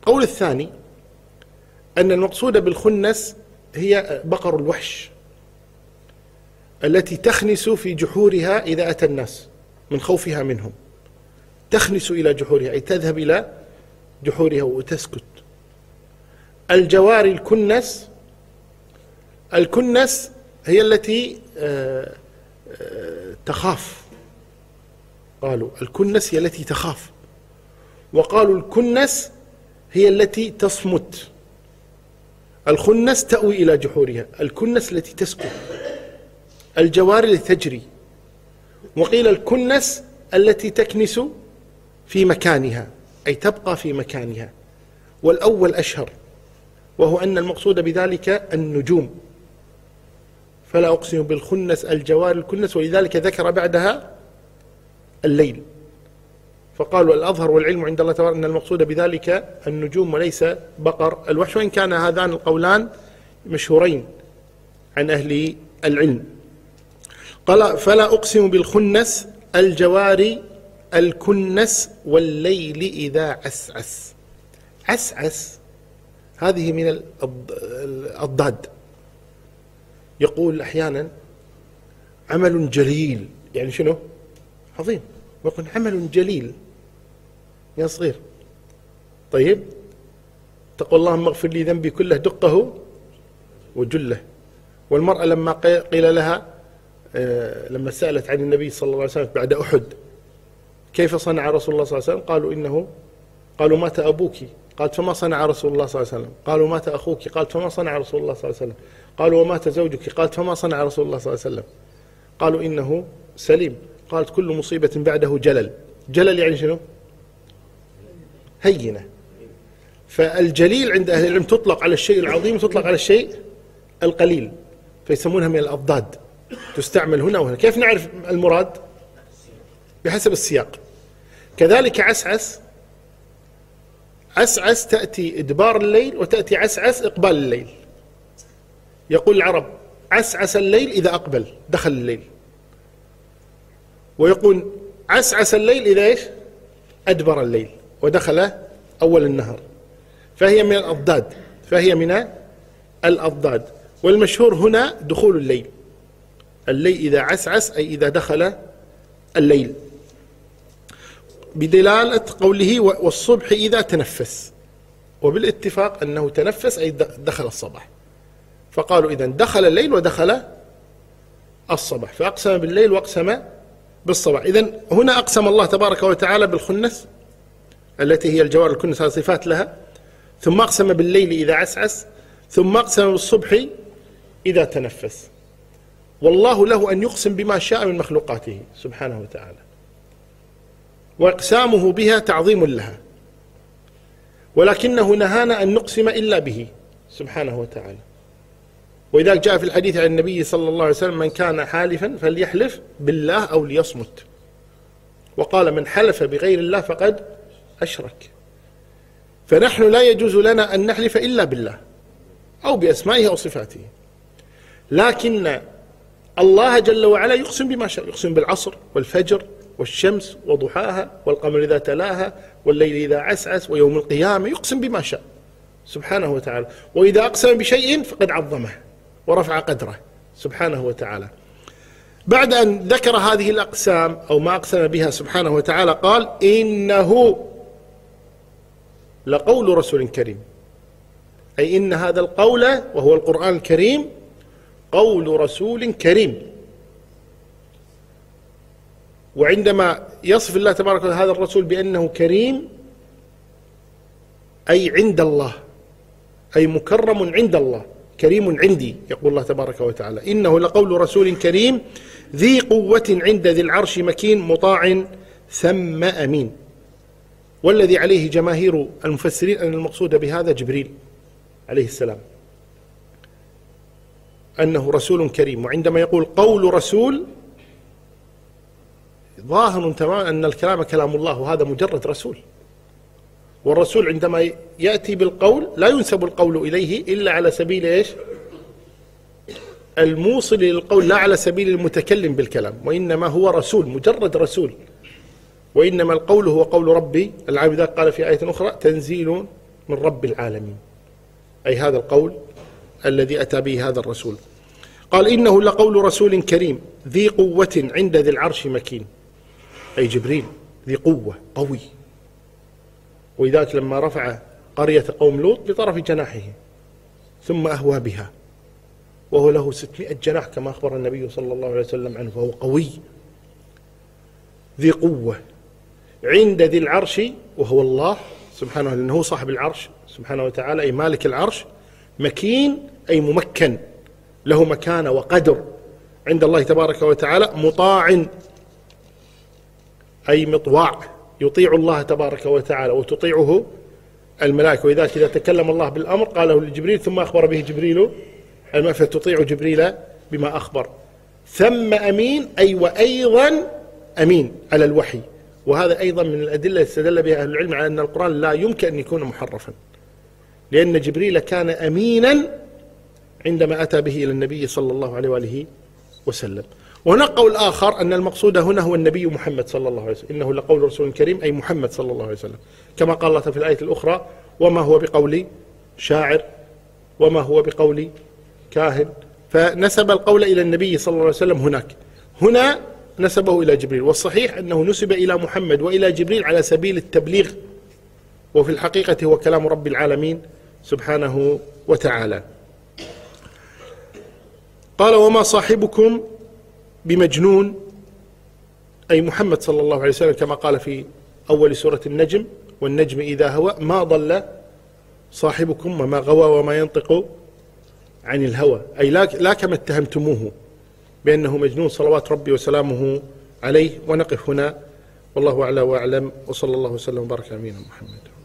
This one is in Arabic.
القول الثاني أن المقصود بالخنس هي بقر الوحش التي تخنس في جحورها إذا أتى الناس من خوفها منهم، تخنس إلى جحورها أي تذهب إلى جحورها وتسكت. الجواري الكنس هي التي تخاف، قالوا الكنس هي التي تخاف، وقالوا الكنس هي التي تصمت. الخنس تأوي إلى جحورها، الكنس التي تسكت، الجواري التي تجري. وقيل الكنس التي تكنس في مكانها أي تبقى في مكانها، والأول أشهر، وهو أن المقصود بذلك النجوم. فلا أقسم بالخنس الجواري الكنس، ولذلك ذكر بعدها الليل. فقالوا الأظهر والعلم عند الله تعالى أن المقصود بذلك النجوم وليس بقر الوحش، وإن كان هذان القولان مشهورين عن أهل العلم. قال فلا أقسم بالخنس الجواري الكنس والليل إذا عسعس. عسعس هذه من الضاد، يقول أحيانا عمل جليل، يعني شنو؟ عظيم. ويقول عمل جليل يا صغير. طيب تقول اللهم اغفر لي ذنبي كله دقه وجله. والمرأة لما قيل لها لما سألت عن النبي صلى الله عليه وسلم بعد أحد كيف صنع رسول الله صلى الله عليه وسلم، قالوا مات أبوك، قالت فما صنع رسول الله صلى الله عليه وسلم. قالوا مات أخوك، قالت فما صنع رسول الله صلى الله عليه وسلم. قالوا ومات زوجك، قالت فما صنع رسول الله صلى الله عليه وسلم. قالوا إنه سليم. قالت كل مصيبة بعده جلل. جلل يعني شنو؟ هينة. فالجليل عند أهل العلم تطلق على الشيء العظيم وتطلق على الشيء القليل، فيسمونها من الأضداد، تستعمل هنا وهنا. كيف نعرف المراد؟ بحسب السياق. كذلك عسعس، عسعس تأتي إدبار الليل وتأتي عسعس إقبال الليل. يقول العرب عسعس الليل إذا أقبل دخل الليل، ويقول عسعس الليل إذا إيش؟ أدبر الليل ودخل أول النهار. فهي من الأضداد. والمشهور هنا دخول الليل. الليل إذا عسعس أي إذا دخل الليل، بدلالة قوله والصبح إذا تنفس، وبالاتفاق أنه تنفس أي دخل الصباح. فقالوا إذن دخل الليل ودخل الصباح، فأقسم بالليل وأقسم بالصباح. إذن هنا أقسم الله تبارك وتعالى بالخنس التي هي الجوار الكنس، هذه صفات لها، ثم أقسم بالليل إذا عسعس، ثم أقسم بالصبح إذا تنفس. والله له أن يقسم بما شاء من مخلوقاته سبحانه وتعالى، وإقسامه بها تعظيم لها، ولكنه نهانا أن نقسم إلا به سبحانه وتعالى. وإذا جاء في الحديث عن النبي صلى الله عليه وسلم من كان حالفا فليحلف بالله أو ليصمت، وقال من حلف بغير الله فقد أشرك. فنحن لا يجوز لنا أن نحلف إلا بالله أو بأسمائه أو صفاته، لكن الله جل وعلا يقسم بما شاء، يقسم بالعصر والفجر والشمس وضحاها والقمر إذا تلاها والليل إذا عسعس ويوم القيامة، يقسم بما شاء سبحانه وتعالى. وإذا أقسم بشيء فقد عظمه ورفع قدره سبحانه وتعالى. بعد أن ذكر هذه الأقسام أو ما أقسم بها سبحانه وتعالى قال إنه لقول رسول كريم، أي إن هذا القول وهو القرآن الكريم قول رسول كريم. وعندما يصف الله تبارك وتعالى هذا الرسول بأنه كريم أي عند الله، أي مكرم عند الله، كريم عندي، يقول الله تبارك وتعالى إنه لقول رسول كريم ذي قوة عند ذي العرش مكين مطاع ثم أمين. والذي عليه جماهير المفسرين أن المقصود بهذا جبريل عليه السلام، أنه رسول كريم. وعندما يقول قول رسول ظاهر تماما أن الكلام كلام الله، وهذا مجرد رسول. والرسول عندما يأتي بالقول لا ينسب القول إليه إلا على سبيل إيش؟ الموصل للقول، لا على سبيل المتكلم بالكلام، وإنما هو رسول، مجرد رسول. وإنما القول هو قول ربي العالمين. قال في آية أخرى تنزيل من رب العالمين، أي هذا القول الذي أتى به هذا الرسول. قال إنه لقول رسول كريم ذي قوة عند ذي العرش مكين، أي جبريل ذي قوة قوي، ولذلك لما رفع قرية قوم لوط بطرف جناحه ثم أهوى بها وهو له 600 جناح كما أخبر النبي صلى الله عليه وسلم عنه، فهو قوي ذي قوة عند ذي العرش وهو الله سبحانه، لأنه صاحب العرش سبحانه وتعالى أي مالك العرش، مكين أي ممكن له مكانة وقدر عند الله تبارك وتعالى، مطاع أي مطواع يطيع الله تبارك وتعالى وتطيعه الملائكة، ولذلك إذا تكلم الله بالأمر قاله لجبريل ثم أخبر به جبريل فتطيع جبريل بما أخبر. ثم أمين أي وأيضا أمين على الوحي، وهذا أيضا من الأدلة استدل بها أهل العلم على أن القرآن لا يمكن أن يكون محرفا، لأن جبريل كان أمينا عندما أتى به إلى النبي صلى الله عليه وآله وسلم. وهناك قول آخر أن المقصود هنا هو النبي محمد صلى الله عليه وسلم، إنه لقول رسول كريم أي محمد صلى الله عليه وسلم، كما قال الله في الآية الأخرى وما هو بقول شاعر وما هو بقول كاهن، فنسب القول إلى النبي صلى الله عليه وسلم هناك، هنا نسبه إلى جبريل، والصحيح أنه نسب إلى محمد وإلى جبريل على سبيل التبليغ، وفي الحقيقة هو كلام رب العالمين سبحانه وتعالى. قال وما صاحبكم بمجنون، أي محمد صلى الله عليه وسلم كما قال في أول سورة النجم والنجم إذا هوى ما ضل صاحبكم وما غوى وما ينطق عن الهوى، أي لا كما اتهمتموه بأنه مجنون صلوات ربي وسلامه عليه. ونقف هنا والله أعلى وأعلم، وصلى الله وسلم وبارك على نبينا محمد.